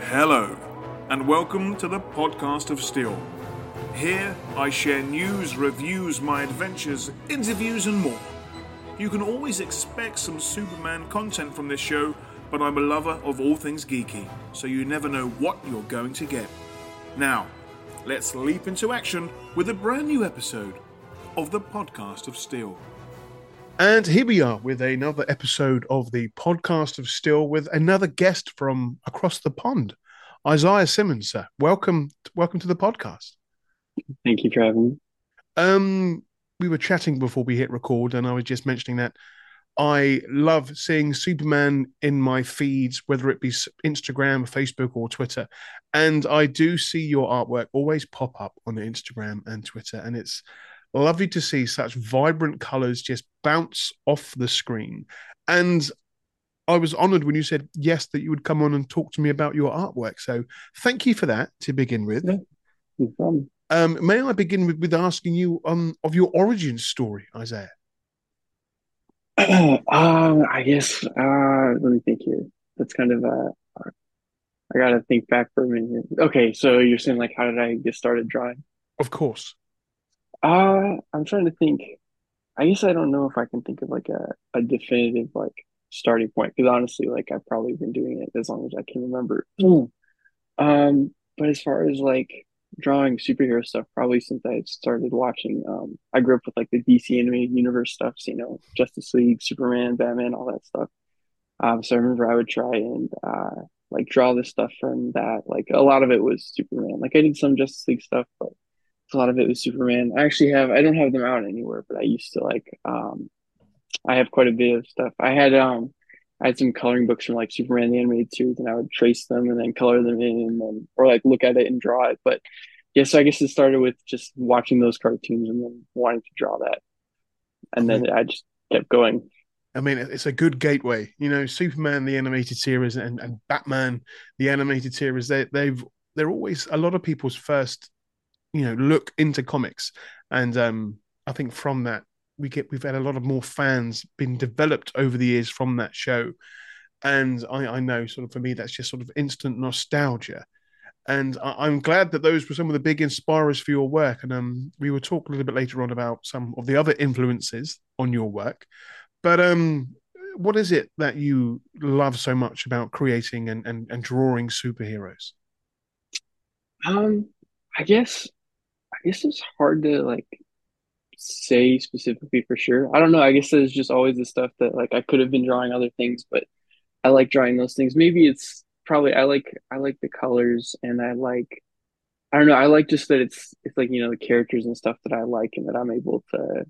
Hello, and welcome to the Podcast of Steel. Here, I share news, reviews, my adventures, interviews, and more. You can always expect some Superman content from this show, but I'm a lover of all things geeky, so you never know what you're going to get. Now, let's leap into action with a brand new episode of the Podcast of Steel. And here we are with another episode of the Podcast of Steel with another guest from across the pond, Isaiah Simmons, sir. Welcome to the podcast. Thank you for having me. We were chatting before we hit record, and I was just mentioning that I love seeing Superman in my feeds, whether it be Instagram, Facebook, or Twitter. And I do see your artwork always pop up on Instagram and Twitter, and it's lovely to see such vibrant colors just bounce off the screen. And I was honored when you said yes, that you would come on and talk to me about your artwork. So thank you for that to begin with. Yeah, no problem. May I begin with asking you of your origin story, Isaiah? I guess, let me think here. That's kind of, I gotta think back for a minute. Okay, so you're saying like, how did I get started drawing? Of course. I'm trying to think. I guess I don't know if I can think of like a definitive like starting point because honestly, like I've probably been doing it as long as I can remember. But as far as like drawing superhero stuff, probably since I started watching, I grew up with like the DC animated universe stuff, so, Justice League, Superman, Batman, all that stuff. So I remember I would try and like draw this stuff from that. Like a lot of it was Superman. Like I did some Justice League stuff, but a lot of it was Superman. I don't have them out anywhere, but I used to like I have quite a bit of stuff. I had some coloring books from like Superman the animated series, and I would trace them and then color them in, and then or like look at it and draw it. But yeah, so I guess it started with just watching those cartoons and then wanting to draw that, and then I just kept going. I mean, it's a good gateway. Superman the animated series and Batman the animated series. They're always a lot of people's first look into comics, and I think from that we've had a lot of more fans been developed over the years from that show, and I know sort of for me that's just sort of instant nostalgia, and I'm glad that those were some of the big inspirers for your work, and we will talk a little bit later on about some of the other influences on your work, but what is it that you love so much about creating and drawing superheroes? Um, I guess it's hard to like say specifically for sure. I don't know. I guess there's just always the stuff that like I could have been drawing other things, but I like drawing those things. Maybe it's probably I like the colors and I don't know. I like just that it's like the characters and stuff that I like and that I'm able to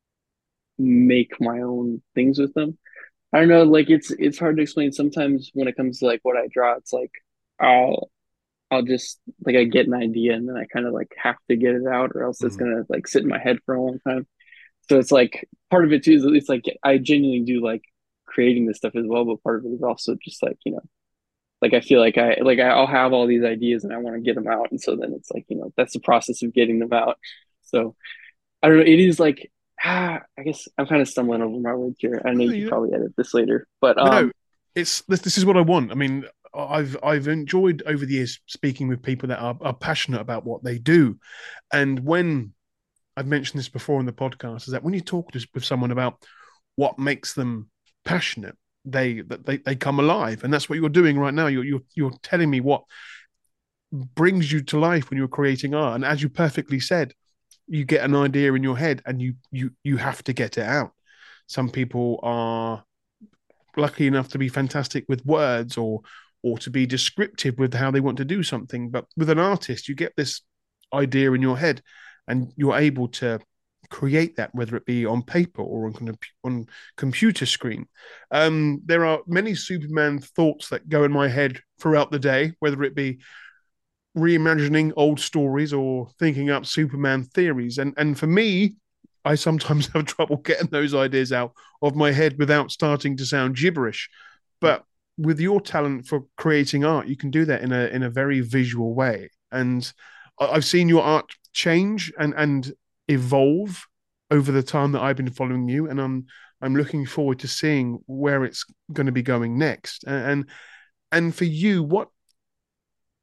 make my own things with them. I don't know. Like it's hard to explain. Sometimes when it comes to like what I draw, it's like I'll I'll just like I get an idea and then I kind of like have to get it out or else it's Mm. gonna like sit in my head for a long time. So it's like part of it too is it's like I genuinely do like creating this stuff as well, but part of it is also just like like I feel like I'll have all these ideas and I want to get them out, and so then it's like that's the process of getting them out. So I don't know. It is like I guess I'm kind of stumbling over my words here. I know No, you could probably edit this later, but no, it's this is what I want. I mean, I've enjoyed over the years speaking with people that are passionate about what they do, and when I've mentioned this before in the podcast, is that when you talk with someone about what makes them passionate, they come alive, and that's what you're doing right now. You're telling me what brings you to life when you're creating art, and as you perfectly said, you get an idea in your head, and you have to get it out. Some people are lucky enough to be fantastic with words or to be descriptive with how they want to do something, but with an artist you get this idea in your head and you're able to create that, whether it be on paper or on computer screen. There are many Superman thoughts that go in my head throughout the day, whether it be reimagining old stories or thinking up Superman theories. And for me, I sometimes have trouble getting those ideas out of my head without starting to sound gibberish. But with your talent for creating art, you can do that in a very visual way. And I've seen your art change and evolve over the time that I've been following you, and I'm looking forward to seeing where it's going to be going next. And for you,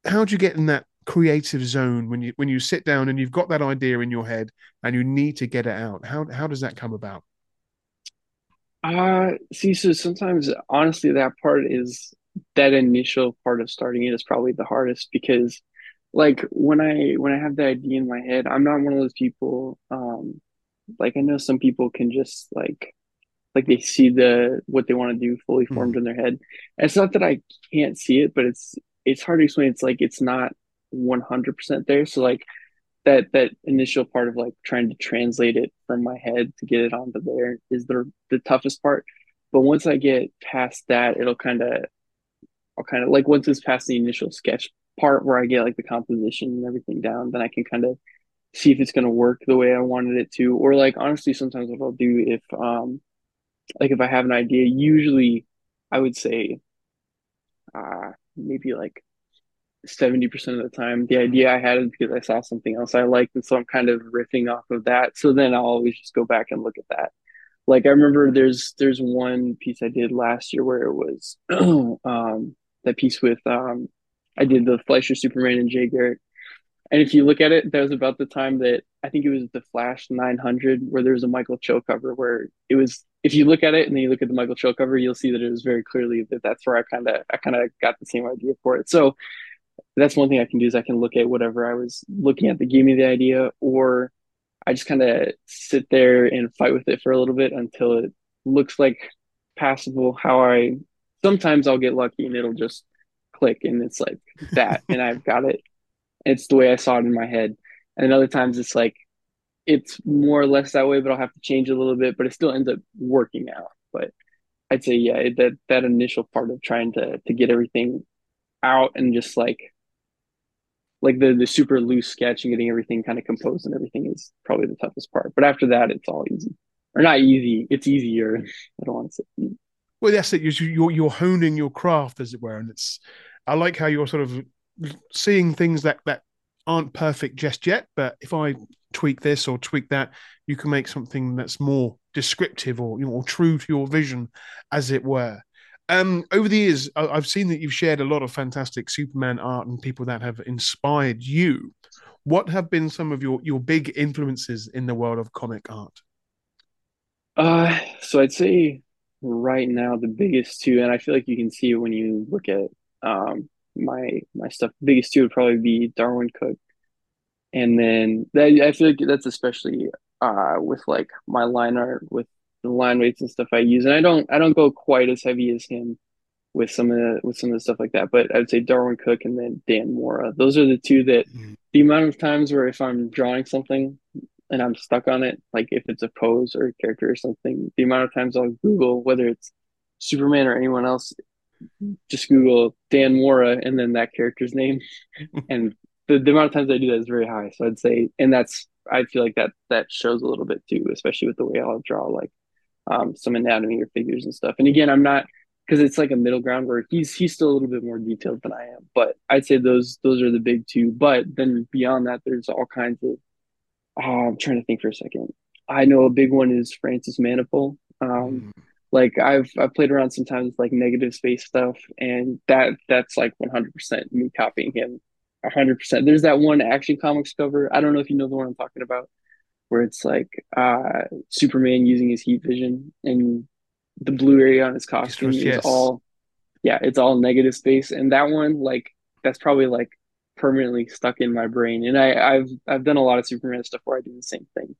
how do you get in that creative zone when you sit down and you've got that idea in your head and you need to get it out? How does that come about? See, so sometimes honestly that part is that initial part of starting it is probably the hardest because like when I have the idea in my head, I'm not one of those people like I know some people can just like they see what they want to do fully Mm, formed in their head. And it's not that I can't see it, but it's hard to explain. It's like it's not 100% there. So like that initial part of like trying to translate it from my head to get it onto there is the toughest part. But once I get past that, I'll kind of like once it's past the initial sketch part where I get like the composition and everything down, then I can kind of see if it's going to work the way I wanted it to. Or like honestly, sometimes what I'll do if like if I have an idea, usually I would say maybe like 70% of the time the idea I had is because I saw something else I liked, and so I'm kind of riffing off of that. So then I'll always just go back and look at that. Like I remember there's one piece I did last year where it was that piece with I did the Fleischer Superman and Jay Garrick. And if you look at it, that was about the time that I think it was the Flash 900, where there was a Michael Cho cover where it was. If you look at it and then you look at the Michael Cho cover, you'll see that it was very clearly that that's where I kind of got the same idea for it. So that's one thing I can do is I can look at whatever I was looking at that gave me the idea, or I just kind of sit there and fight with it for a little bit until it looks like passable. How I sometimes I'll get lucky and it'll just click and it's like that, and I've got it. It's the way I saw it in my head. And then other times it's like it's more or less that way, but I'll have to change a little bit, but it still ends up working out. But I'd say yeah, that initial part of trying to get everything out and just like the super loose sketch and getting everything kind of composed and everything is probably the toughest part. But after that, it's all easy, or not easy. It's easier. I don't want to say easy. well, that's it. You're honing your craft, as it were, and it's. I like how you're sort of seeing things that aren't perfect just yet, but if I tweak this or tweak that, you can make something that's more descriptive or or true to your vision, as it were. Over the years, I've seen that you've shared a lot of fantastic Superman art and people that have inspired you. What have been some of your big influences in the world of comic art? So I'd say right now the biggest two, and I feel like you can see it when you look at my stuff. The biggest two would probably be Darwin Cook, and then that I feel like that's especially with like my line art with the line weights and stuff I use, and I don't go quite as heavy as him with some of the stuff like that. But I would say Darwin Cook and then Dan Mora. Those are the two that Mm. the amount of times where if I'm drawing something and I'm stuck on it, like if it's a pose or a character or something, the amount of times I'll Google whether it's Superman or anyone else, just Google Dan Mora and then that character's name, and the amount of times I do that is very high. So I'd say, and that's I feel like that shows a little bit too, especially with the way I'll draw like some anatomy or figures and stuff. And again, I'm not because it's like a middle ground where he's still a little bit more detailed than I am. But I'd say those are the big two. But then beyond that, there's all kinds of. I'm trying to think for a second. I know a big one is Francis Manipul. Mm. Like I've played around sometimes with like negative space stuff, and that's like 100% me copying him. 100%. There's that one Action Comics cover. I don't know if you know the one I'm talking about, where it's like Superman using his heat vision and the blue area on his costume is Yes. all yeah, it's all negative space. And that one, like that's probably like permanently stuck in my brain. And I've done a lot of Superman stuff where I do the same thing.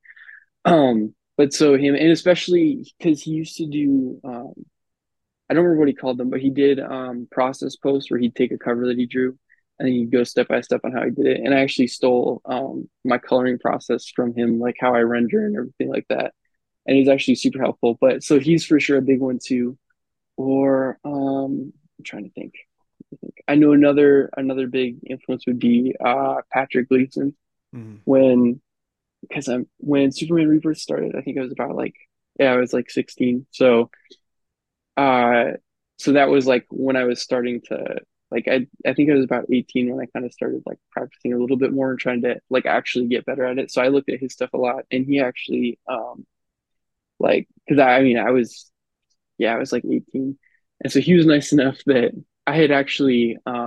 But so him and especially because he used to do I don't remember what he called them, but he did process posts where he'd take a cover that he drew and then he'd go step by step on how he did it. And I actually stole my coloring process from him, like how I render and everything like that. And he's actually super helpful. But so he's for sure a big one too. Or I'm trying to think. I know another big influence would be Patrick Gleason Mm. when because I'm when Superman Rebirth started. I think I was about like yeah, I was like 16. Uh so that was like when I was starting to like I think I was about 18 when I kind of started like practicing a little bit more and trying to like actually get better at it. So I looked at his stuff a lot, and he actually like because I mean I was yeah, I was like 18. And so he was nice enough that I had actually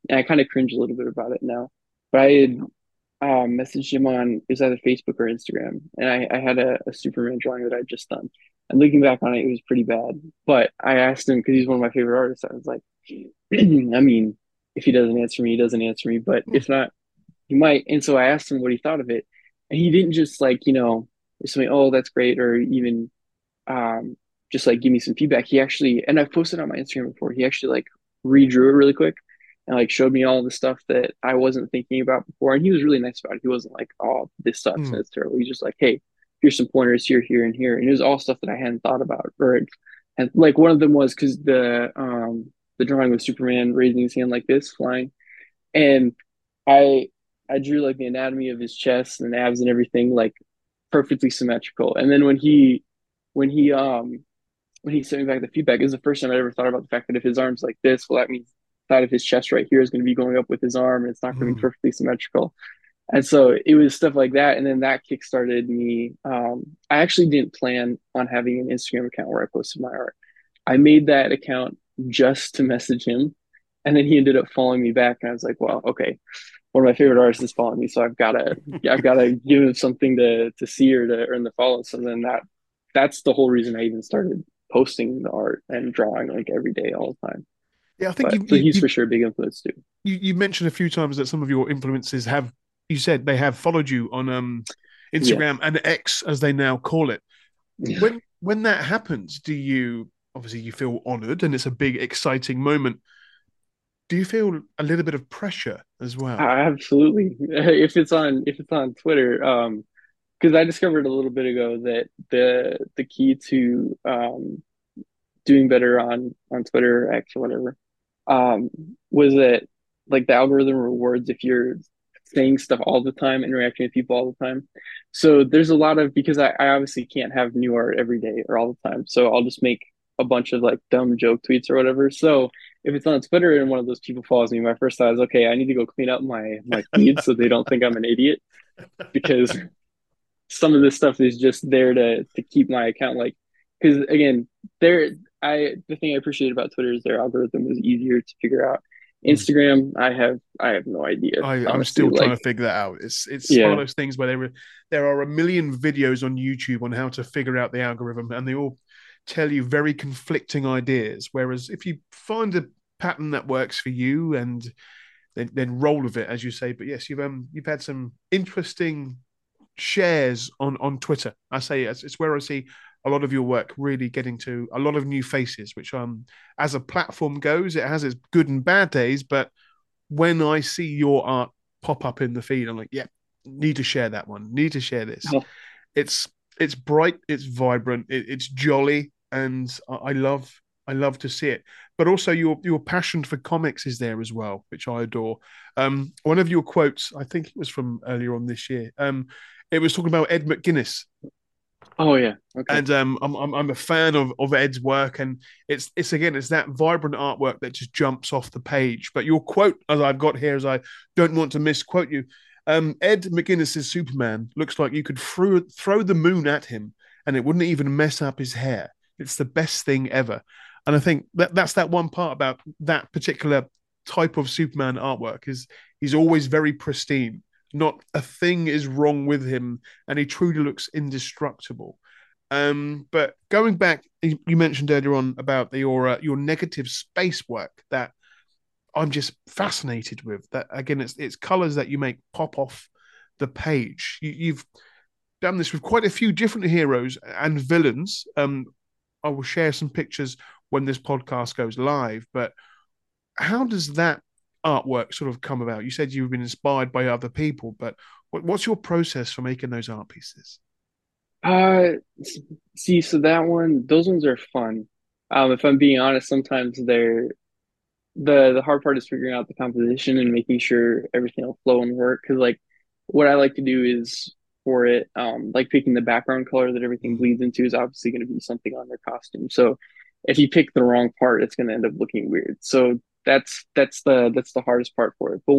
and I kind of cringe a little bit about it now. But I had messaged him on it was either Facebook or Instagram, and I had a Superman drawing that I'd just done. And looking back on it, it was pretty bad. But I asked him because he's one of my favorite artists. I was like, I mean, if he doesn't answer me, he doesn't answer me. But if not, he might. And so I asked him what he thought of it, and he didn't just like something, oh, that's great, or even um just like give me some feedback. He actually, and I've posted on my Instagram before. He actually like redrew it really quick and like showed me all the stuff that I wasn't thinking about before. And he was really nice about it. He wasn't like, "Oh, this sucks and Mm. it's terrible." He's just like, "Hey, here's some pointers here, here, and here." And it was all stuff that I hadn't thought about. Or and like one of them was because the drawing with Superman raising his hand like this, flying, and I I drew like the anatomy of his chest and abs and everything like perfectly symmetrical. And then when he when he sent me back the feedback, it was the first time I ever thought about the fact that if his arm's like this, well, that means the side of his chest right here is going to be going up with his arm, and it's not going to be Mm. perfectly symmetrical. And so it was stuff like that, and then that kickstarted me. I actually didn't plan on having an Instagram account where I posted my art. I made that account just to message him, and then he ended up following me back, and I was like, "Well, okay, one of my favorite artists is following me, so I've gotta give him something to see or to earn the follow." So then that's the whole reason I even started posting the art and drawing like every day, all the time. Yeah, I think But so he's for sure a big influence too. you mentioned a few times that some of your influences have, you said they have followed you on Yes. Instagram and X as they now call it. Yeah. When that happens, do you, obviously you feel honored and it's a big exciting moment? Do you feel a little bit of pressure as well? Absolutely. If it's on Twitter, because I discovered a little bit ago that the key to doing better on Twitter, X or whatever, um, was that like the algorithm rewards if you're saying stuff all the time, interacting with people all the time. So there's a lot of because I obviously can't have new art every day or all the time. So I'll just make a bunch of like dumb joke tweets or whatever. So if it's on Twitter and one of those people follows me, my first thought is, okay, I need to go clean up my feed so they don't think I'm an idiot because some of this stuff is just there to keep my account like because again there I the thing I appreciate about Twitter is their algorithm was easier to figure out. Mm. Instagram, I have no idea, I'm honestly. still trying Like, to figure that out. It's one of yeah, those things where there are a million videos on YouTube on how to figure out the algorithm, and they all tell you very conflicting ideas. Whereas if you find a pattern that works for you and then roll with it, as you say. But yes, you've had some interesting shares on Twitter. I say it's where I see a lot of your work really getting to a lot of new faces, which as a platform goes, it has its good and bad days, but when I see your art pop up in the feed, I'm like, yeah, need to share that one. Need to share this. oh, It's it's bright, it's vibrant, it's jolly, and I love to see it. But also your passion for comics is there as well, which I adore. One of your quotes, I think it was from earlier on this year. It was talking about Ed McGuinness, oh yeah, okay. and I'm a fan of Ed's work, and it's again it's that vibrant artwork that just jumps off the page. But your quote, as I've got here, as I don't want to misquote you, Ed McGuinness's Superman looks like you could throw the moon at him, and it wouldn't even mess up his hair. It's the best thing ever, and I think that's that one part about that particular type of Superman artwork is he's always very pristine. Not a thing is wrong with him, and he truly looks indestructible. But going back, you mentioned earlier on about your negative space work that I'm just fascinated with. That again, it's colors that you make pop off the page. You've done this with quite a few different heroes and villains. I will share some pictures when this podcast goes live. But how does that artwork sort of come about? You said you've been inspired by other people, but what's your process for making those art pieces? Uh, See, so that one, those ones are fun. If I'm being honest, sometimes they're the hard part is figuring out the composition and making sure everything will flow and work. Because like what I like to do is for it, like picking the background color that everything bleeds into is obviously going to be something on their costume. So if you pick the wrong part, it's going to end up looking weird. So that's the hardest part for it. But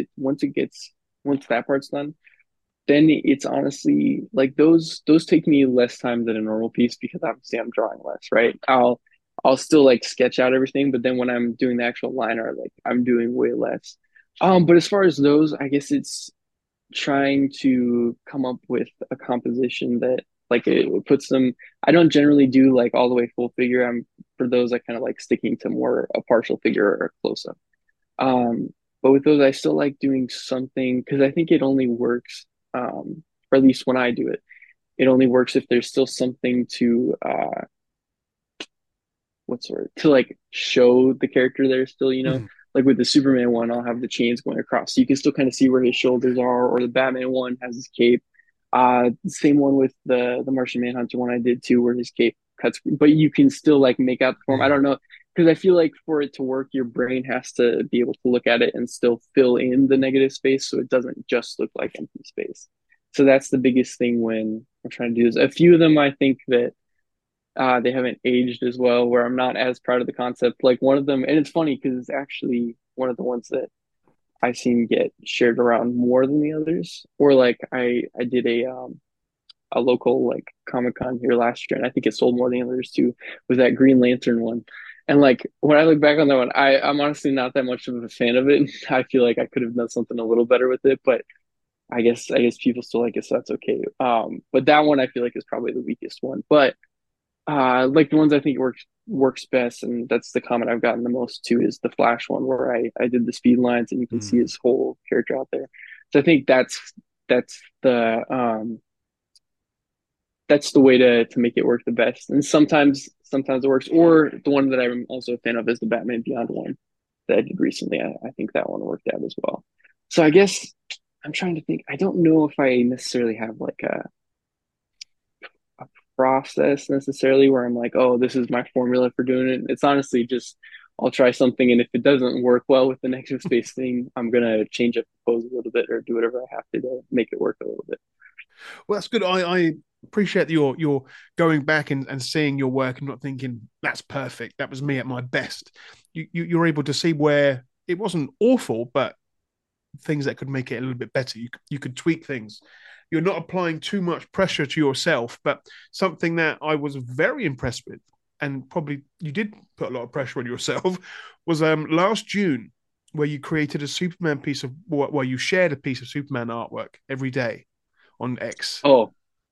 once that part's done, then it's honestly like those take me less time than a normal piece because obviously I'm drawing less, right? I'll still like sketch out everything, but then when I'm doing the actual line art, like I'm doing way less. But as far as those, I guess it's trying to come up with a composition that like it puts them. I don't generally do like all the way full figure. I'm for those I kind of like sticking to more a partial figure or a close up. But with those, I still like doing something because I think it only works, or at least when I do it, it only works if there's still something to what's the word to like show the character there still, you know. Mm. Like with the Superman one, I'll have the chains going across, so you can still kind of see where his shoulders are. Or the Batman one has his cape. Same one with the Martian Manhunter one I did too, where his cape cuts, but you can still like make out the form. I Yeah. don't know because I feel like for it to work, your brain has to be able to look at it and still fill in the negative space, so it doesn't just look like empty space. So that's the biggest thing when I'm trying to do this. A few of them, I think that they haven't aged as well, where I'm not as proud of the concept. Like one of them, and it's funny because it's actually one of the ones that I've seen get shared around more than the others. Or like I did a local like Comic Con here last year, and I think it sold more than the others too. Was that Green Lantern one? And like when I look back on that one, I'm honestly not that much of a fan of it. I feel like I could have done something a little better with it, but I guess people still like it, so that's okay. But that one I feel like is probably the weakest one. But like the ones I think works best, and that's the comment I've gotten the most to is the Flash one where I did the speed lines and you can see Mm. his whole character out there. So I think that's that's the way to make it work the best. And sometimes it works. Or the one that I'm also a fan of is the Batman Beyond one that I did recently. I think that one worked out as well. So I guess I'm trying to think. I don't know if I necessarily have like a process necessarily where I'm like, oh, this is my formula for doing it. It's honestly just I'll try something, and if it doesn't work well with the negative space thing, I'm gonna change up the pose a little bit or do whatever I have to make it work a little bit. Well, that's good. I appreciate that you're going back and seeing your work and not thinking that's perfect. That was me at my best. You're able to see where it wasn't awful, but things that could make it a little bit better. You could tweak things. You're not applying too much pressure to yourself, but something that I was very impressed with, and probably you did put a lot of pressure on yourself, was last June, where you created a Superman piece of, where you shared a piece of Superman artwork every day on X. Oh,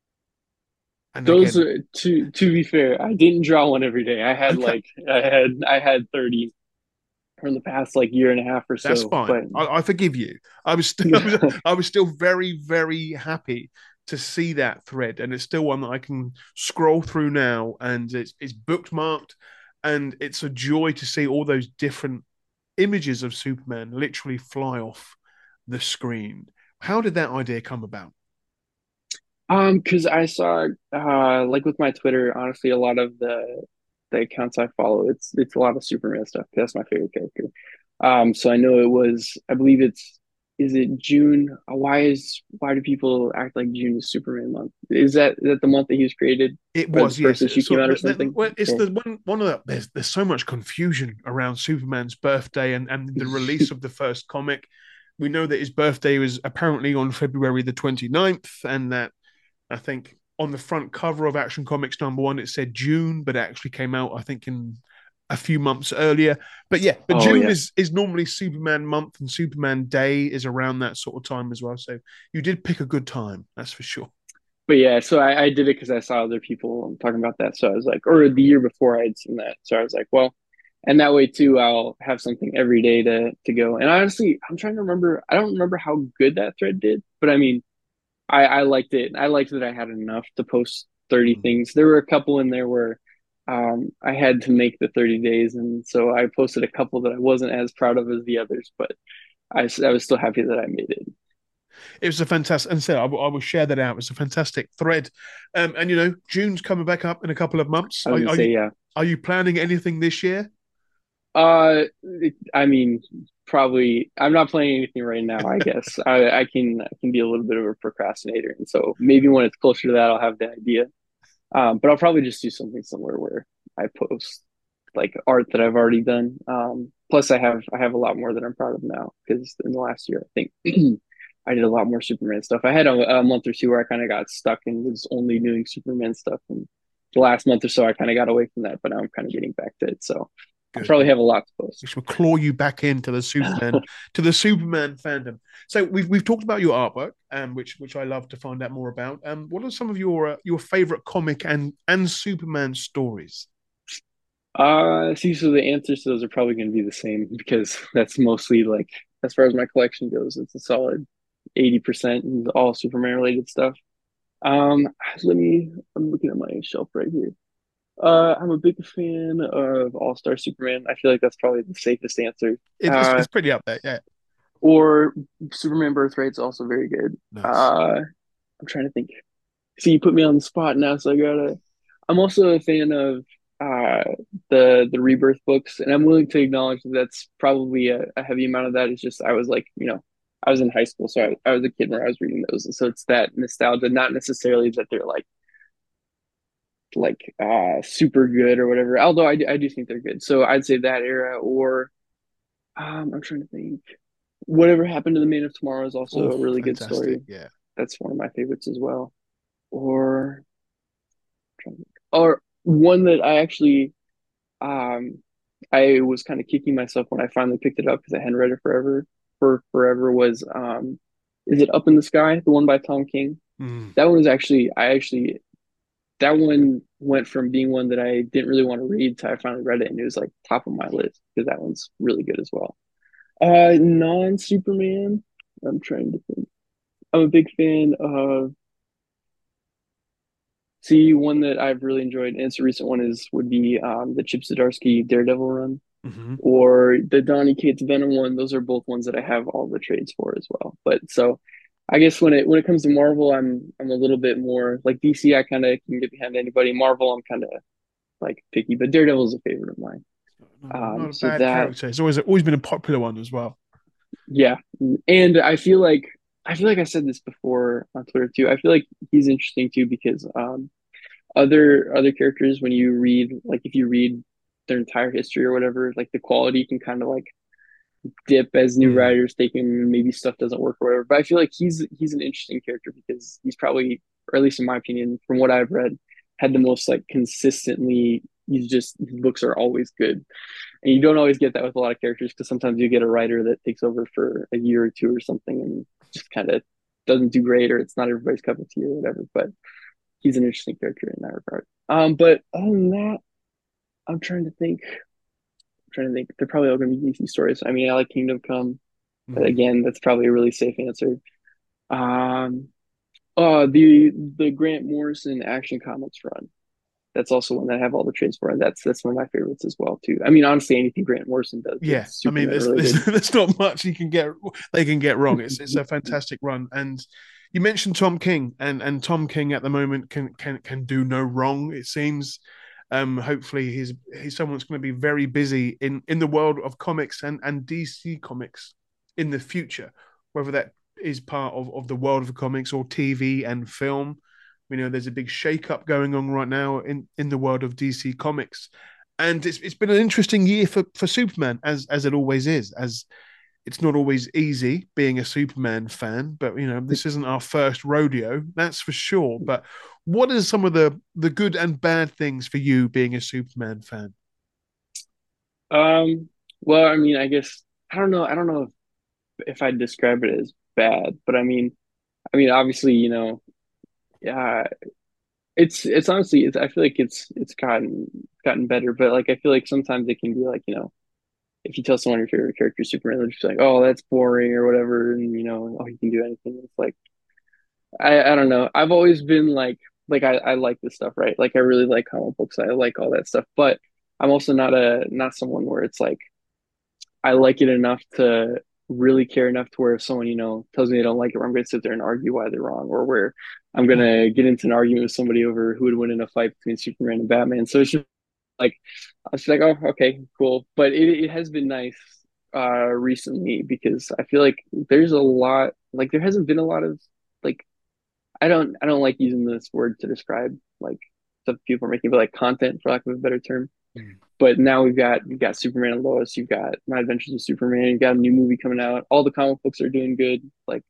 And those again, are to be fair, I didn't draw one every day. okay, I had 30 from the past like year and a half or that's so. fine. But I forgive you. I was still very very happy to see that thread, and it's still one that I can scroll through now, and it's bookmarked, and it's a joy to see all those different images of Superman literally fly off the screen. How did that idea come about? because I saw like with my Twitter, honestly, a lot of the accounts I follow, it's a lot of Superman stuff. That's my favorite character. So I know it was, I believe it's, is it June? Why do people act like June is Superman month? Is that the month that he was created, It or the was, first yes. issue came So out or something? well, it's Yeah. the one of the there's so much confusion around Superman's birthday and the release of the first comic. We know that his birthday was apparently on February the 29th, and that I think on the front cover of Action Comics #1 it said June, but it actually came out I think in a few months earlier. But yeah, but Oh June yeah. is normally Superman month, and Superman Day is around that sort of time as well. So you did pick a good time, that's for sure. But yeah, so I did it because I saw other people talking about that. So I was like, or the year before I had seen that. So I was like, well, and that way too, I'll have something every day to go. And honestly, I'm trying to remember. I don't remember how good that thread did, but I mean, I liked it. I liked that I had enough to post 30 Mm. things. There were a couple in there where I had to make the 30 days, and so I posted a couple that I wasn't as proud of as the others, but I was still happy that I made it. It was a fantastic, and so I will share that out. It's a fantastic thread, and June's coming back up in a couple of months. I was gonna say, yeah. Are you planning anything this year? I mean, probably I'm not planning anything right now. I guess I can be a little bit of a procrastinator, and so maybe when it's closer to that, I'll have the idea. But I'll probably just do something similar where I post like art that I've already done. Plus, I have a lot more that I'm proud of now because in the last year, I think I did a lot more Superman stuff. I had a month or two where I kind of got stuck and was only doing Superman stuff, and the last month or so, I kind of got away from that, but now I'm kind of getting back to it. So I Good. probably have a lot to post. Which will claw you back into the Superman fandom. So we've talked about your artwork, which I love to find out more about. What are some of your favorite comic and Superman stories? See, so the answers to those are probably going to be the same because that's mostly like, as far as my collection goes, it's a solid 80% all Superman related stuff. Um, I'm looking at my shelf right here. I'm a big fan of All Star Superman. I feel like that's probably the safest answer. It's pretty up there, yeah. Or Superman Birthright's also very good. Nice. I'm trying to think. See, you put me on the spot now, so I gotta. I'm also a fan of uh the Rebirth books, and I'm willing to acknowledge that that's probably a heavy amount of that. Is just I was like, I was in high school, so I was a kid where I was reading those, and so it's that nostalgia, not necessarily that they're super good or whatever. Although I do think they're good. So I'd say that era, or I'm trying to think. Whatever Happened to the Man of Tomorrow is also Oh, a really good fantastic. story. Yeah. That's one of my favorites as well. Or or one that um I was kind of kicking myself when I finally picked it up because I hadn't read it forever was is it Up in the Sky, the one by Tom King? Mm. That one was actually I actually that one went from being one that I didn't really want to read to I finally read it and it was like top of my list because that one's really good as well. Non-Superman, I'm trying to think. I'm a big fan of see one that I've really enjoyed, and it's a recent one would be the Chip Zdarsky Daredevil run Hmm. or the Donny Cates Venom one. Those are both ones that I have all the trades for as well. But so I guess when it comes to Marvel, I'm a little bit more like DC. I kind of can get behind anybody. Marvel, I'm kind of like picky, but Daredevil is a favorite of mine. Not a So bad that character. It's always been a popular one as well. yeah, and I feel like I said this before on Twitter too. I feel like he's interesting too because other characters when you read like if you read their entire history or whatever, like the quality can kind of like dip as new Mm. writers take him, maybe stuff doesn't work or whatever. But I feel like he's an interesting character because he's probably, or at least in my opinion, from what I've read, had the most like consistently. He's just his books are always good, and you don't always get that with a lot of characters because sometimes you get a writer that takes over for a year or two or something and just kind of doesn't do great or it's not everybody's cup of tea or whatever. But he's an interesting character in that regard. But other than that, I'm trying to think. They're probably all going to be DC stories. I mean, I like Kingdom Come. But Mm. again, that's probably a really safe answer. Um, the Grant Morrison Action Comics run. That's also one that I have all the trades for, and that's one of my favorites as well too. I mean, honestly, anything Grant Morrison does Yeah, that's I mean, Superman related. there's not much you can get they can get wrong. It's a fantastic run, and you mentioned Tom King, and Tom King at the moment can do no wrong. It seems. Hopefully, he's someone that's going to be very busy in the world of comics and DC comics in the future, whether that is part of the world of comics or TV and film. We know there's a big shake-up going on right now in the world of DC comics, and it's been an interesting year for Superman as it always is. As it's not always easy being a Superman fan, but this isn't our first rodeo, that's for sure. But what are some of the good and bad things for you being a Superman fan? Well, I mean, I guess I don't know. I don't know if I'd describe it as bad, but I mean, obviously, yeah, it's honestly, I feel like it's gotten better, but like I feel like sometimes it can be like if you tell someone your favorite character is Superman, they're just like, oh, that's boring or whatever, and oh, he can do anything. It's like I don't know. I've always been like I like this stuff, right? Like I really like comic books. I like all that stuff, but I'm also not someone where it's like I like it enough to really care enough to where if someone, tells me they don't like it, where I'm going to sit there and argue why they're wrong, or where I'm going to get into an argument with somebody over who would win in a fight between Superman and Batman. So it's just like, I was like, oh, okay, cool. But it has been nice recently because I feel like there's a lot, like there hasn't been a lot of like, I don't like using this word to describe like stuff people are making, but like content for lack of a better term. Mm. But now we've got Superman and Lois, you've got My Adventures with Superman, you've got a new movie coming out. All the comic books are doing good. Like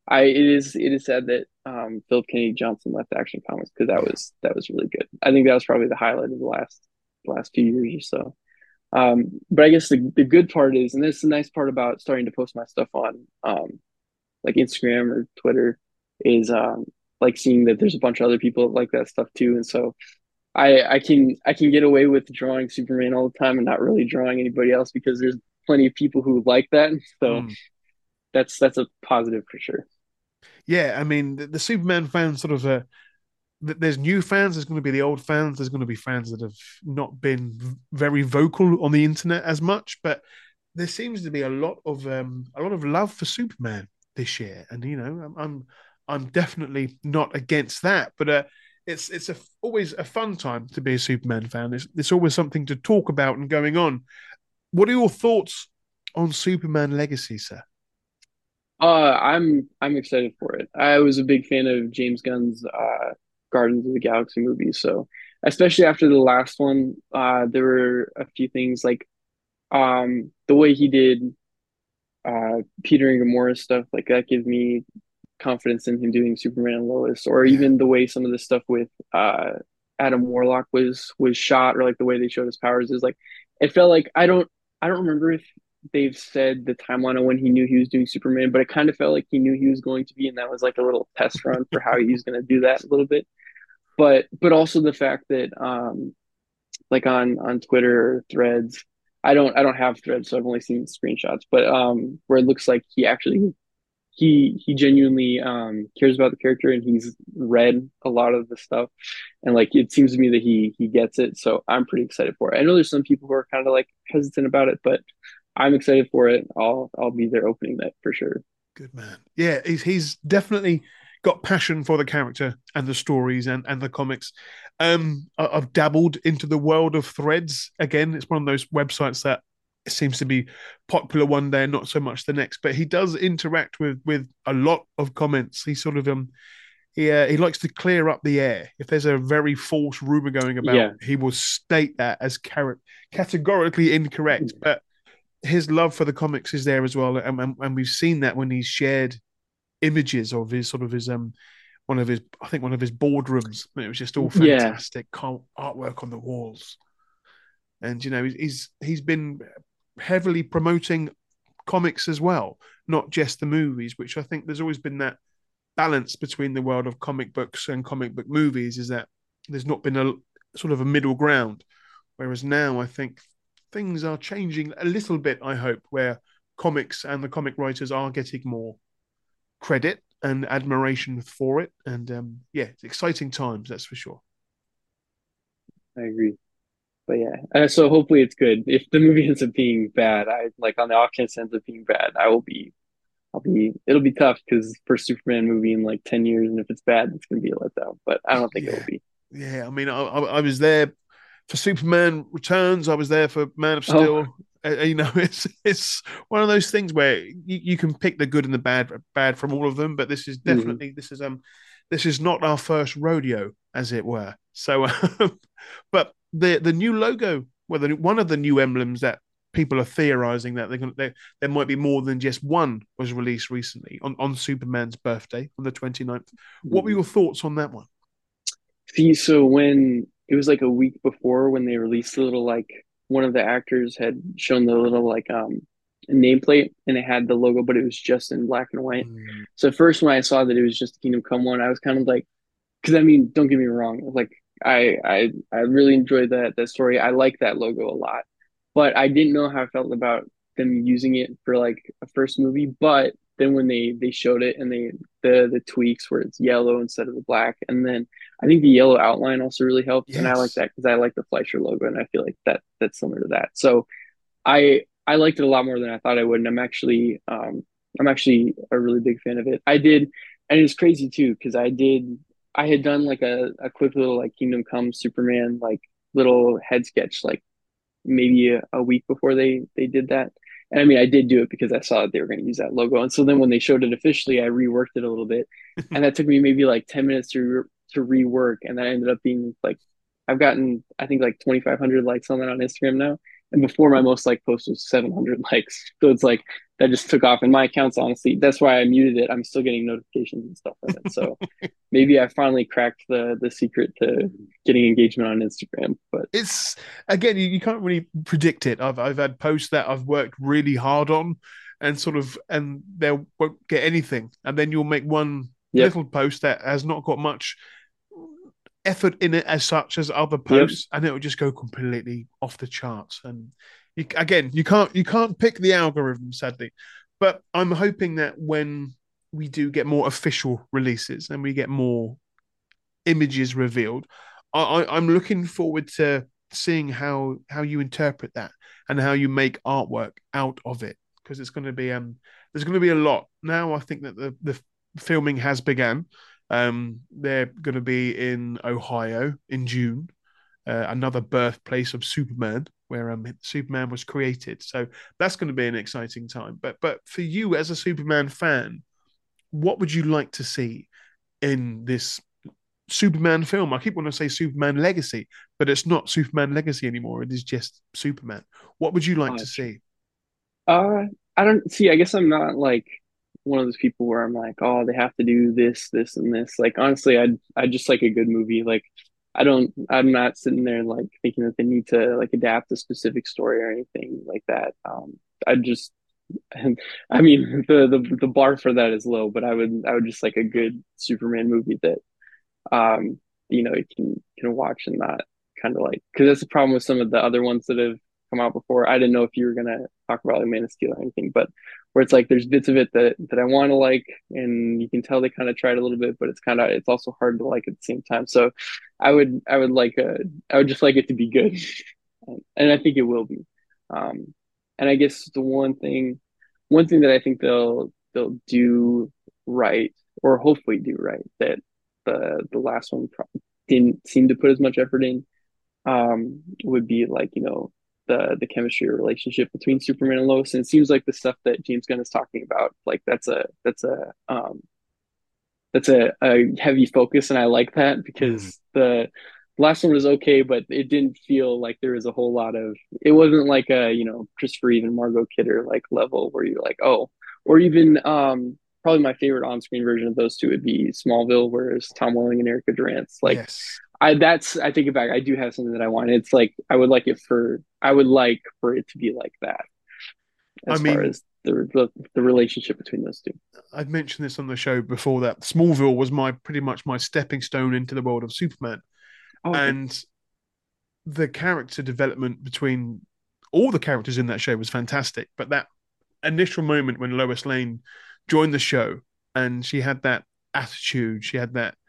it is sad that Philip Kennedy Johnson left Action Comics because Yeah. that was really good. I think that was probably the highlight of the last few years or so. But I guess the good part is, and this is the nice part about starting to post my stuff on like Instagram or Twitter, is like seeing that there's a bunch of other people that like that stuff too, and so I can get away with drawing Superman all the time and not really drawing anybody else because there's plenty of people who like that. So Mm. that's a positive for sure. Yeah, I mean, the Superman fans sort of there's new fans, there's going to be the old fans, there's going to be fans that have not been very vocal on the internet as much, but there seems to be a lot of love for Superman this year, and I'm definitely not against that, but it's always a fun time to be a Superman fan. It's always something to talk about and going on. What are your thoughts on Superman Legacy, sir? I'm excited for it. I was a big fan of James Gunn's Guardians of the Galaxy movies, so especially after the last one, there were a few things like the way he did Peter and Gamora stuff, like that gives me confidence in him doing Superman and Lois, or Yeah. even the way some of the stuff with Adam Warlock was shot, or like the way they showed his powers is like it felt like I don't remember if they've said the timeline of when he knew he was doing Superman, but it kind of felt like he knew he was going to be, and that was like a little test run for how he was going to do that a little bit. But also the fact that like on Twitter or Threads. I don't have Threads, so I've only seen screenshots. But where it looks like he genuinely cares about the character and he's read a lot of the stuff, and like it seems to me that he gets it. So I'm pretty excited for it. I know there's some people who are kind of like hesitant about it, but I'm excited for it. I'll be there opening that for sure. Good man. Yeah, he's definitely got passion for the character and the stories and the comics. I've dabbled into the world of Threads again. It's one of those websites that seems to be popular one day and not so much the next. But he does interact with a lot of comments. He sort of he likes to clear up the air. If there's a very false rumor going about, Yeah, he will state that as categorically incorrect. But his love for the comics is there as well, and we've seen that when he's shared images of his sort of his one of his I think one of his boardrooms. It was just all yeah, fantastic artwork on the walls, and he's been heavily promoting comics as well, not just the movies. Which I think there's always been that balance between the world of comic books and comic book movies is that there's not been a sort of a middle ground. Whereas now I think things are changing a little bit, I hope, where comics and the comic writers are getting more credit and admiration for it. And yeah, it's exciting times, that's for sure. I agree. But yeah, so hopefully it's good. If the movie ends up being bad, I like on the off chance it ends up being bad, it'll be tough because first Superman movie in like 10 years, and if it's bad, it's gonna be a letdown. But I don't think it'll Yeah. be. Yeah. I mean, I was there for Superman Returns. I was there for Man of Oh, Steel. It's one of those things where you can pick the good and the bad from all of them. But this is mhm. definitely this is not our first rodeo, as it were. So, but the new logo, well, one of the new emblems that people are theorizing that there might be more than just one was released recently on Superman's birthday on the 29th. What were Mhm. your thoughts on that one? See, so when it was like a week before when they released the little like one of the actors had shown the little like nameplate and it had the logo, but it was just in black and white. Mm, So at first when I saw that it was just the Kingdom Come one, I was kind of like, because I mean, don't get me wrong, like I really enjoyed that story. I like that logo a lot, but I didn't know how I felt about them using it for like a first movie. But then when they showed it and the tweaks where it's yellow instead of the black, and then I think the yellow outline also really helps, and I like yes. that because I like the Fleischer logo, and I feel like that's similar to that. So I liked it a lot more than I thought I would, and I'm actually a really big fan of it. I did, and it's crazy too because I had done like a quick little like Kingdom Come Superman like little head sketch like maybe a week before they did that. And I mean, I did do it because I saw that they were going to use that logo. And so then when they showed it officially, I reworked it a little bit, and that took me maybe like 10 minutes to rework, and that ended up being like I've gotten I think like 2,500 likes on that on Instagram now, and before my most liked post was 700 likes. So it's like that just took off. And my account's honestly, that's why I muted it. I'm still getting notifications and stuff from it. So maybe I finally cracked the secret to getting engagement on Instagram. But It's again, you can't really predict it. I've had posts that I've worked really hard on, and they won't get anything, and then you'll make one yep, little post that has not got much effort in it as such as other yep. posts, and it will just go completely off the charts. And again, you can't pick the algorithm, sadly. But I'm hoping that when we do get more official releases and we get more images revealed, I'm looking forward to seeing how you interpret that and how you make artwork out of it, because it's going to be there's going to be a lot now. I think that the filming has begun. They're going to be in Ohio in June, another birthplace of Superman, where Superman was created. So that's going to be an exciting time. But for you as a Superman fan, what would you like to see in this Superman film? I keep wanting to say Superman Legacy, but it's not Superman Legacy anymore. It is just Superman. What would you like to True. see? Uh, I don't see. I guess I'm not like one of those people where I'm like, oh, they have to do this, this, and this. Like honestly, I just like a good movie. Like I don't. I'm not sitting there like thinking that they need to like adapt a specific story or anything like that. I just. I mean, the bar for that is low, but I would just like a good Superman movie that you can watch and not kind of like, because that's the problem with some of the other ones that have come out before. I didn't know if you were gonna talk about like Man of Steel or anything, but where it's like there's bits of it that I want to like, and you can tell they kind of tried a little bit, but it's also hard to like at the same time. So I would just like it to be good, and I think it will be. And I guess the one thing that I think they'll do right, or hopefully do right, that the last one didn't seem to put as much effort in, would be like the chemistry or relationship between Superman and Lois. And it seems like the stuff that James Gunn is talking about, like that's a heavy focus, and I like that Mm. because the last one was okay, but it didn't feel like there was a whole lot of. It wasn't like a Christopher Reeve and Margot Kidder like level where you're like, oh, or even probably my favorite on-screen version of those two would be Smallville, whereas Tom Welling and Erica Durant's like. Yes. I take it back. I do have something that I want. It's like I would like for it to be like that I as far mean, as the relationship between those two. I've mentioned this on the show before that Smallville was my pretty much my stepping stone into the world of Superman. Oh, okay. And the character development between all the characters in that show was fantastic. But that initial moment when Lois Lane joined the show and she had that attitude, she had that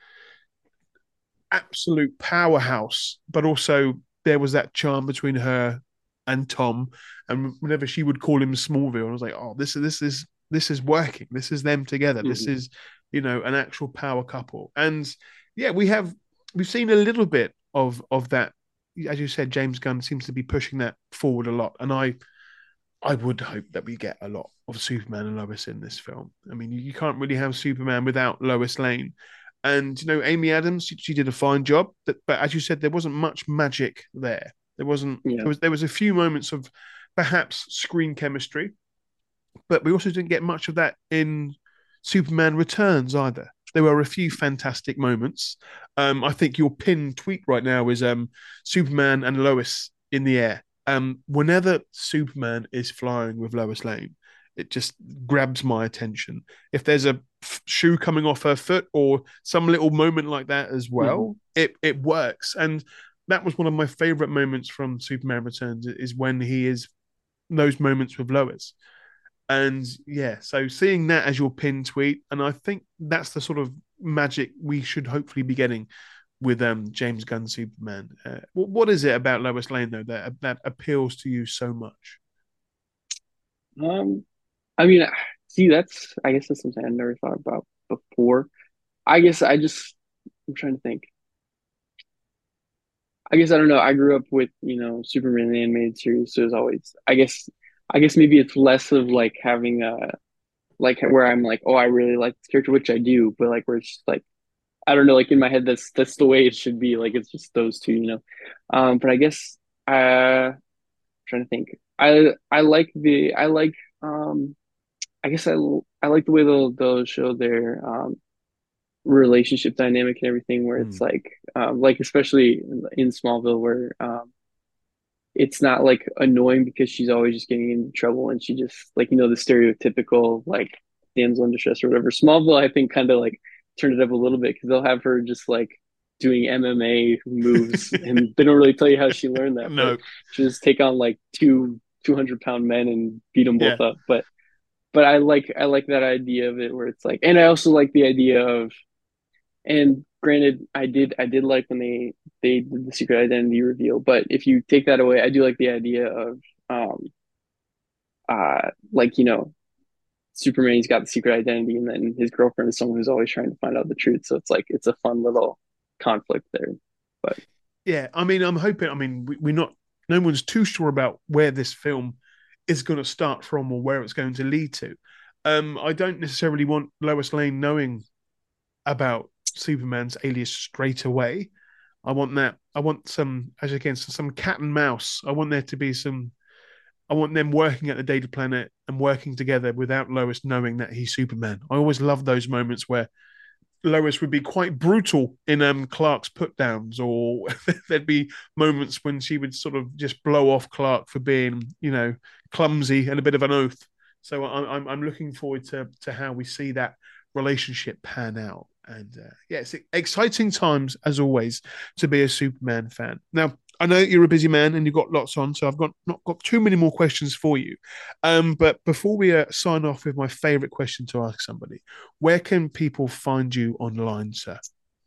absolute powerhouse, but also there was that charm between her and Tom. And whenever she would call him Smallville, I was like, oh, this is working. This is them together. This Mm-hmm. is an actual power couple. And yeah, we've seen a little bit of that. As you said, James Gunn seems to be pushing that forward a lot, and I would hope that we get a lot of Superman and Lois in this film. I mean, you can't really have Superman without Lois Lane. And Amy Adams, she did a fine job. But as you said, there wasn't much magic there. There wasn't. Yeah. There was a few moments of perhaps screen chemistry, but we also didn't get much of that in Superman Returns either. There were a few fantastic moments. I think your pinned tweet right now is Superman and Lois in the air. Whenever Superman is flying with Lois Lane, it just grabs my attention. If there's a shoe coming off her foot or some little moment like that as Mm-hmm. well, it works. And that was one of my favorite moments from Superman Returns is when he is those moments with Lois. And yeah, so seeing that as your pin tweet, and I think that's the sort of magic we should hopefully be getting with James Gunn Superman. What is it about Lois Lane though that appeals to you so much? Um, I mean, see, I guess that's something I never thought about before. I guess I'm trying to think. I guess I don't know. I grew up with, Superman the animated series, so it's always, I guess maybe it's less of like having like where I'm like, oh, I really like this character, which I do, but like where it's just like, I don't know, like in my head, that's the way it should be. Like it's just those two. But I guess, trying to think. I like I guess I like the way they'll show their relationship dynamic and everything, where it's Mm. like especially in Smallville, where it's not like annoying because she's always just getting into trouble and she just like the stereotypical like damsel in distress or whatever. Smallville, I think, kind of like turned it up a little bit because they'll have her just like doing MMA moves and they don't really tell you how she learned that, but No, she just take on like 200-pound men and beat them yeah, both up. But I like that idea of it where it's like, and I also like the idea of, and granted, I did like when they did the secret identity reveal, but if you take that away, I do like the idea of um like Superman, he's got the secret identity, and then his girlfriend is someone who's always trying to find out the truth. So it's like it's a fun little conflict there. But yeah. I mean, I'm hoping. I mean, we're not. No one's too sure about where this film is going to start from or where it's going to lead to. I don't necessarily want Lois Lane knowing about Superman's alias straight away. I want that. I want some, as again, some cat and mouse. I want there to be some. I want them working at the Data Planet and working together without Lois knowing that he's Superman. I always love those moments where Lois would be quite brutal in Clark's put downs, or there'd be moments when she would sort of just blow off Clark for being, clumsy and a bit of an oath. So I'm looking forward to how we see that relationship pan out. And yeah, it's exciting times as always to be a Superman fan. Now, I know you're a busy man and you've got lots on, so I've not got too many more questions for you. But before we sign off with my favorite question to ask somebody, where can people find you online, sir?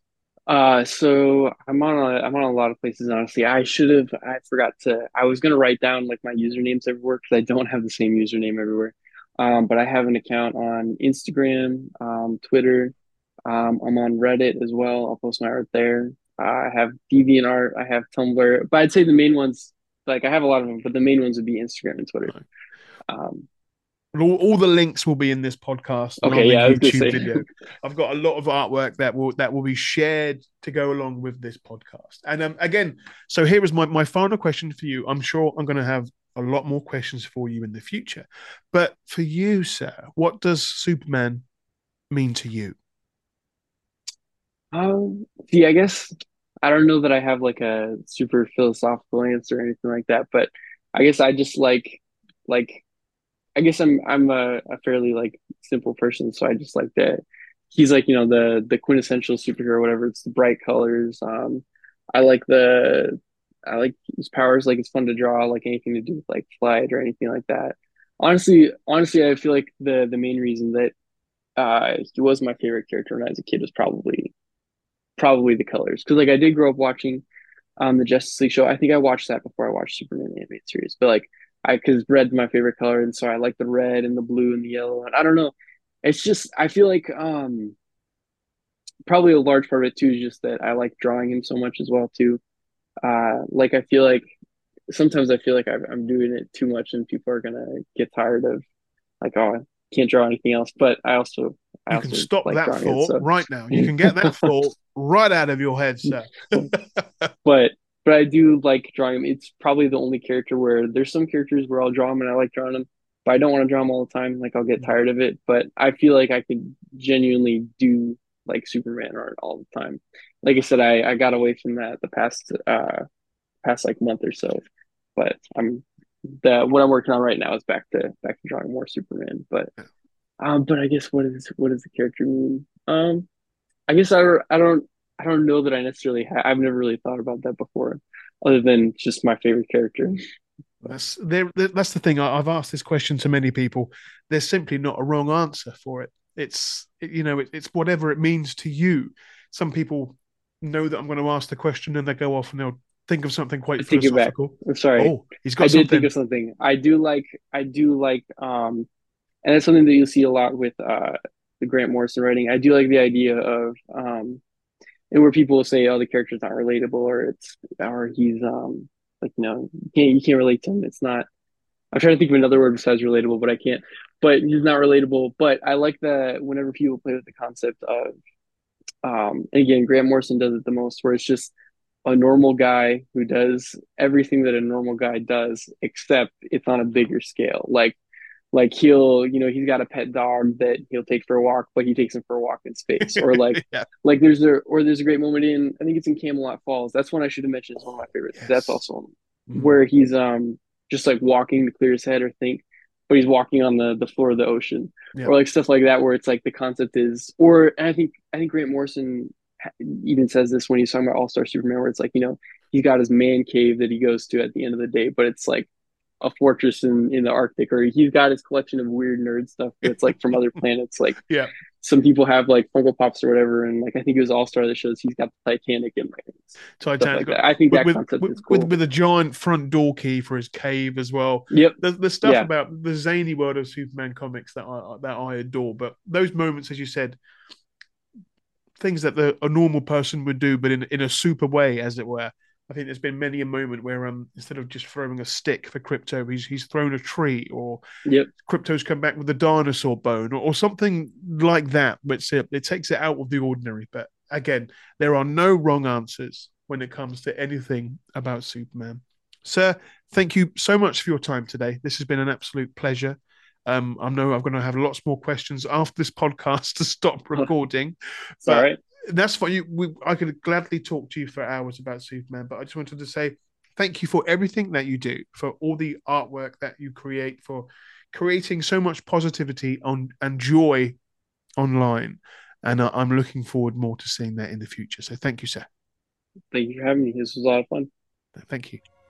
so I'm on a lot of places, honestly. I forgot to, I was gonna write down like my usernames everywhere because I don't have the same username everywhere. But I have an account on Instagram, Twitter. I'm on Reddit as well. I'll post my art there. I have DeviantArt, I have Tumblr, but I'd say the main ones, like I have a lot of them, but the main ones would be Instagram and Twitter. Right. Um, All the links will be in this podcast and okay, on the yeah, I was gonna YouTube say. video. I've got a lot of artwork that will be shared to go along with this podcast. And again, so here is my final question for you. I'm sure I'm going to have a lot more questions for you in the future, but for you, sir, what does Superman mean to you? See, I guess I don't know that I have like a super philosophical answer or anything like that, but I guess I just like I guess I'm a fairly like simple person, so I just like that he's like the quintessential superhero, whatever. It's the bright colors. I like the I like his powers. Like it's fun to draw. Like anything to do with like flight or anything like that. Honestly, I feel like the main reason that he was my favorite character when I was a kid was probably the colors because like I did grow up watching the Justice League show. I think I watched that before I watched Superman the animated series. But like I because red's my favorite color, and so I like the red and the blue and the yellow. And I don't know. It's just I feel like probably a large part of it too is just that I like drawing him so much as well too. Like I feel like sometimes I feel like I'm doing it too much, and people are gonna get tired of like, oh, I can't draw anything else. But I You can also stop like that drawing it. thought So right now. You can get that thought right out of your head, sir. but I do like drawing them. It's probably the only character where there's some characters where I'll draw them and I like drawing them, but I don't want to draw them all the time. Like I'll get tired of it. But I feel like I could genuinely do like Superman art all the time. Like I said, I got away from that the past like month or so. But the what I'm working on right now is back to drawing more Superman. But I guess what does the character mean? I guess I don't know that I necessarily I've never really thought about that before, other than just my favorite character. That's the thing. I've asked this question to many people. There's simply not a wrong answer for it. It's whatever it means to you. Some people know that I'm going to ask the question and they go off and they'll think of something quite I take it back. philosophical. I'm sorry. Oh, he's I got did think something. of something. I do like and that's something that you'll see a lot with the Grant Morrison writing. I do like the idea of and where people will say, oh, the character's not relatable or he's like you can't relate to him. It's not. I'm trying to think of another word besides relatable, but I can't. But he's not relatable. But I like that whenever people play with the concept of and again, Grant Morrison does it the most, where it's just a normal guy who does everything that a normal guy does, except it's on a bigger scale. Like he'll, he's got a pet dog that he'll take for a walk, but he takes him for a walk in space. Or Yeah. there's a great moment in, I think it's in Camelot Falls. That's one I should have mentioned is one of my favorites. That's Yes. also Mm. where he's just like walking to clear his head or think, but he's walking on the floor of the ocean. Yeah. Or like stuff like that where it's like the concept is, or and I think Grant Morrison even says this when he's talking about All Star Superman, where it's like, he's got his man cave that he goes to at the end of the day, but it's like a fortress in the Arctic, or he's got his collection of weird nerd stuff that's like from other planets. Like Yeah. some people have like Funko Pops or whatever, and like I think it was All Star that shows he's got the Titanic and like stuff Titanic like that. I think with that with concept with, is with cool. with a giant front door key for his cave as well. Yep. The stuff Yeah. about the zany world of Superman comics that I adore. But those moments, as you said, things that a normal person would do, but in a super way, as it were. I think there's been many a moment where instead of just throwing a stick for Crypto, he's thrown a tree, or Yep. Crypto's come back with a dinosaur bone, or something like that, which it takes it out of the ordinary. But again, there are no wrong answers when it comes to anything about Superman. Sir, thank you so much for your time today. This has been an absolute pleasure. I know I'm going to have lots more questions after this podcast to stop recording, It's all but right. that's for you. I could gladly talk to you for hours about Superman, but I just wanted to say thank you for everything that you do, for all the artwork that you create, for creating so much positivity and joy online. And I'm looking forward more to seeing that in the future. So thank you, sir. Thank you for having me. This was a lot of fun. Thank you.